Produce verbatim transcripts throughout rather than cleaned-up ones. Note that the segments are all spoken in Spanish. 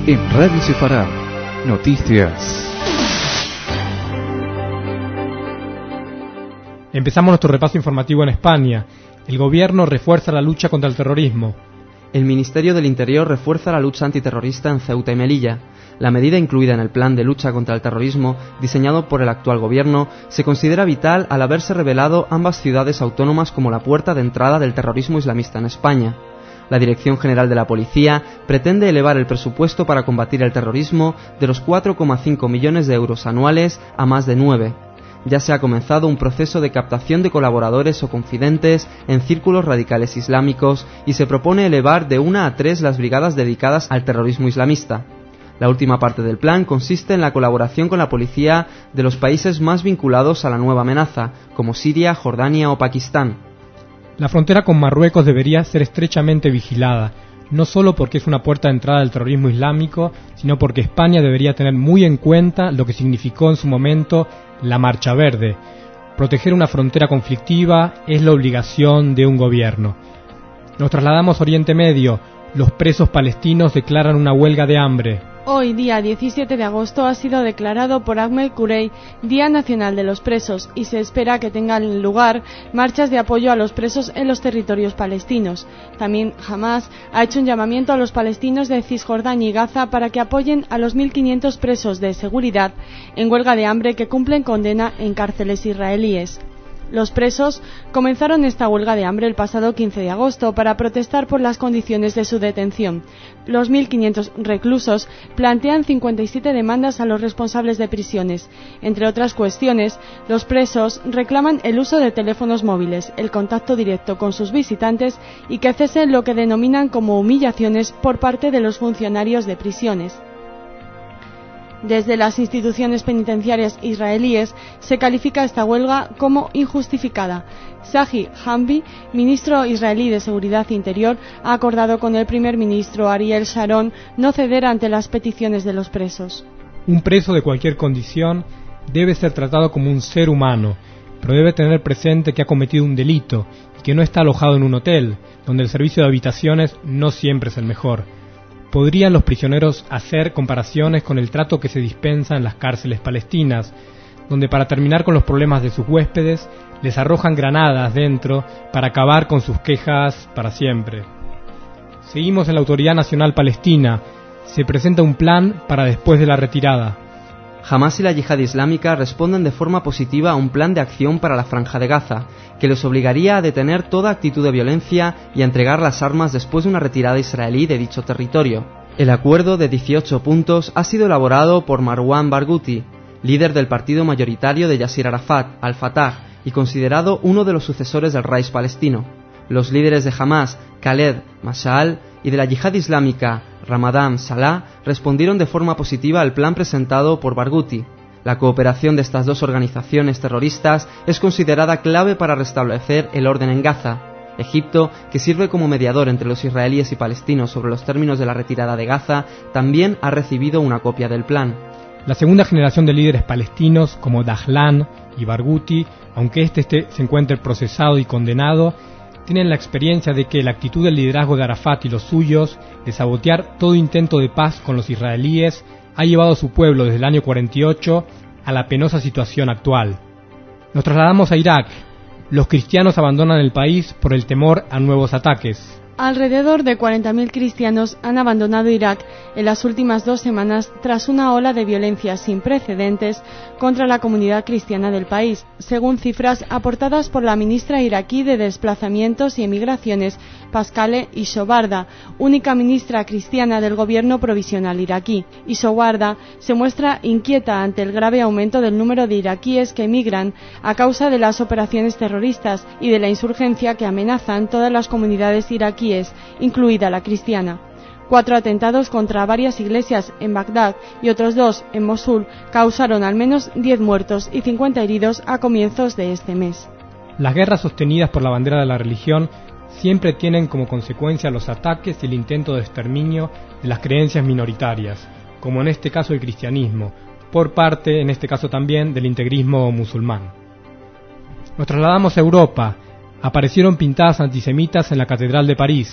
En Radio Sefarad, noticias. Empezamos nuestro repaso informativo en España. El gobierno refuerza la lucha contra el terrorismo. El Ministerio del Interior refuerza la lucha antiterrorista en Ceuta y Melilla. La medida incluida en el plan de lucha contra el terrorismo, diseñado por el actual gobierno, se considera vital al haberse revelado ambas ciudades autónomas como la puerta de entrada del terrorismo islamista en España. La Dirección General de la Policía pretende elevar el presupuesto para combatir el terrorismo de los cuatro coma cinco millones de euros anuales a más de nueve. Ya se ha comenzado un proceso de captación de colaboradores o confidentes en círculos radicales islámicos y se propone elevar de una a tres las brigadas dedicadas al terrorismo islamista. La última parte del plan consiste en la colaboración con la policía de los países más vinculados a la nueva amenaza, como Siria, Jordania o Pakistán. La frontera con Marruecos debería ser estrechamente vigilada, no solo porque es una puerta de entrada del terrorismo islámico, sino porque España debería tener muy en cuenta lo que significó en su momento la Marcha Verde. Proteger una frontera conflictiva es la obligación de un gobierno. Nos trasladamos a Oriente Medio. Los presos palestinos declaran una huelga de hambre. Hoy, día diecisiete de agosto, ha sido declarado por Ahmed Kurey Día Nacional de los Presos y se espera que tengan lugar marchas de apoyo a los presos en los territorios palestinos. También Hamas ha hecho un llamamiento a los palestinos de Cisjordania y Gaza para que apoyen a los mil quinientos presos de seguridad en huelga de hambre que cumplen condena en cárceles israelíes. Los presos comenzaron esta huelga de hambre el pasado quince de agosto para protestar por las condiciones de su detención. Los mil quinientos reclusos plantean cincuenta y siete demandas a los responsables de prisiones. Entre otras cuestiones, los presos reclaman el uso de teléfonos móviles, el contacto directo con sus visitantes y que cesen lo que denominan como humillaciones por parte de los funcionarios de prisiones. Desde las instituciones penitenciarias israelíes se califica esta huelga como injustificada. Zahi Hamdi, ministro israelí de Seguridad Interior, ha acordado con el primer ministro Ariel Sharon no ceder ante las peticiones de los presos. Un preso de cualquier condición debe ser tratado como un ser humano, pero debe tener presente que ha cometido un delito y que no está alojado en un hotel, donde el servicio de habitaciones no siempre es el mejor. ¿Podrían los prisioneros hacer comparaciones con el trato que se dispensa en las cárceles palestinas, donde para terminar con los problemas de sus huéspedes les arrojan granadas dentro para acabar con sus quejas para siempre? Seguimos en la Autoridad Nacional Palestina. Se presenta un plan para después de la retirada. Hamas y la Yihad Islámica responden de forma positiva a un plan de acción para la Franja de Gaza, que les obligaría a detener toda actitud de violencia y a entregar las armas después de una retirada israelí de dicho territorio. El acuerdo de dieciocho puntos ha sido elaborado por Marwan Barghouti, líder del partido mayoritario de Yasser Arafat, Al-Fatah, y considerado uno de los sucesores del Reich palestino. Los líderes de Hamas, Khaled Mashal, y de la Yihad Islámica, Ramadan Salah, respondieron de forma positiva al plan presentado por Barghouti. La cooperación de estas dos organizaciones terroristas es considerada clave para restablecer el orden en Gaza. Egipto, que sirve como mediador entre los israelíes y palestinos sobre los términos de la retirada de Gaza, también ha recibido una copia del plan. La segunda generación de líderes palestinos, como Dahlan y Barghouti, aunque este, este se encuentre procesado y condenado, tienen la experiencia de que la actitud del liderazgo de Arafat y los suyos de sabotear todo intento de paz con los israelíes ha llevado a su pueblo desde el año cuarenta y ocho a la penosa situación actual. Nos trasladamos a Irak. Los cristianos abandonan el país por el temor a nuevos ataques. Alrededor de cuarenta mil cristianos han abandonado Irak en las últimas dos semanas tras una ola de violencia sin precedentes contra la comunidad cristiana del país, según cifras aportadas por la ministra iraquí de Desplazamientos y Emigraciones, Pascale Isobarda, única ministra cristiana del gobierno provisional iraquí. Isobarda se muestra inquieta ante el grave aumento del número de iraquíes que emigran a causa de las operaciones terroristas y de la insurgencia que amenazan todas las comunidades iraquíes, incluida la cristiana. Cuatro atentados contra varias iglesias en Bagdad y otros dos en Mosul causaron al menos diez muertos y cincuenta heridos a comienzos de este mes. Las guerras sostenidas por la bandera de la religión siempre tienen como consecuencia los ataques y el intento de exterminio de las creencias minoritarias, como en este caso el cristianismo, por parte, en este caso también, del integrismo musulmán. Nos trasladamos a Europa. Aparecieron pintadas antisemitas en la Catedral de París.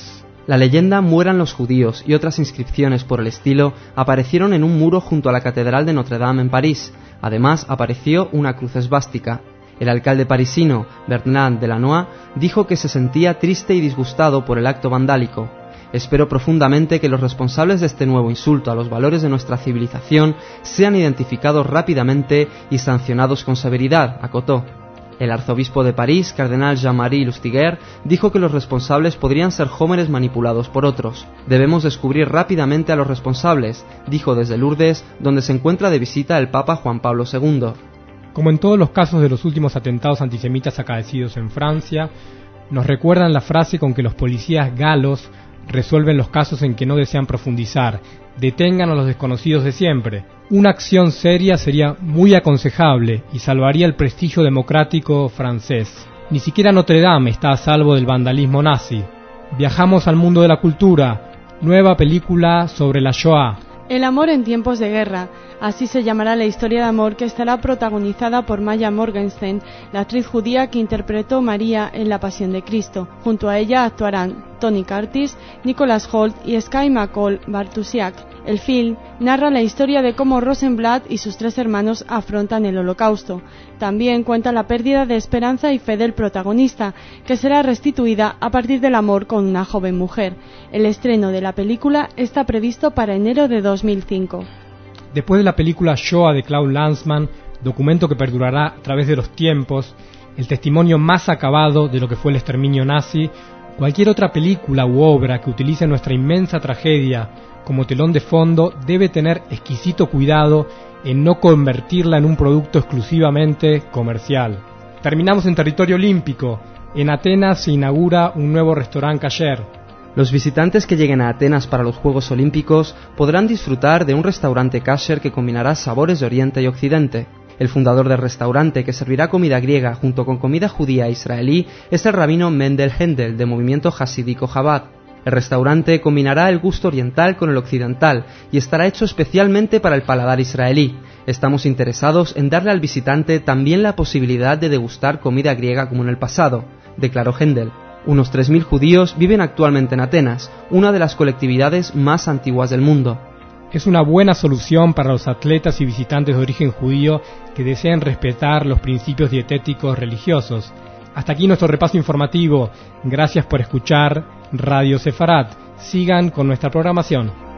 La leyenda "Mueran los judíos" y otras inscripciones por el estilo aparecieron en un muro junto a la Catedral de Notre Dame en París. Además, apareció una cruz esvástica. El alcalde parisino, Bernard Delanoë, dijo que se sentía triste y disgustado por el acto vandálico. Espero profundamente que los responsables de este nuevo insulto a los valores de nuestra civilización sean identificados rápidamente y sancionados con severidad, acotó. El arzobispo de París, cardenal Jean-Marie Lustiger, dijo que los responsables podrían ser jóvenes manipulados por otros. Debemos descubrir rápidamente a los responsables, dijo desde Lourdes, donde se encuentra de visita el Papa Juan Pablo segundo. Como en todos los casos de los últimos atentados antisemitas acaecidos en Francia, nos recuerdan la frase con que los policías galos resuelven los casos en que no desean profundizar: detengan a los desconocidos de siempre. Una acción seria sería muy aconsejable y salvaría el prestigio democrático francés. Ni siquiera Notre Dame está a salvo del vandalismo nazi. Viajamos al mundo de la cultura. Nueva película sobre la Shoah. El amor en tiempos de guerra. Así se llamará la historia de amor que estará protagonizada por Maya Morgenstern, la actriz judía que interpretó María en La Pasión de Cristo. Junto a ella actuarán Tony Curtis, Nicholas Hoult y Sky McCall Bartusiak. El film narra la historia de cómo Rosenblatt y sus tres hermanos afrontan el Holocausto. También cuenta la pérdida de esperanza y fe del protagonista, que será restituida a partir del amor con una joven mujer. El estreno de la película está previsto para enero de dos mil cinco. Después de la película Shoah de Claude Lanzmann, documento que perdurará a través de los tiempos, el testimonio más acabado de lo que fue el exterminio nazi, cualquier otra película u obra que utilice nuestra inmensa tragedia como telón de fondo debe tener exquisito cuidado en no convertirla en un producto exclusivamente comercial. Terminamos en territorio olímpico. En Atenas se inaugura un nuevo restaurante kasher. Los visitantes que lleguen a Atenas para los Juegos Olímpicos podrán disfrutar de un restaurante kasher que combinará sabores de Oriente y Occidente. El fundador del restaurante, que servirá comida griega junto con comida judía e israelí, es el rabino Mendel Hendel, de movimiento hasídico Chabad. El restaurante combinará el gusto oriental con el occidental y estará hecho especialmente para el paladar israelí. Estamos interesados en darle al visitante también la posibilidad de degustar comida griega como en el pasado, declaró Hendel. Unos tres mil judíos viven actualmente en Atenas, una de las colectividades más antiguas del mundo. Es una buena solución para los atletas y visitantes de origen judío que deseen respetar los principios dietéticos religiosos. Hasta aquí nuestro repaso informativo. Gracias por escuchar Radio Sefarat. Sigan con nuestra programación.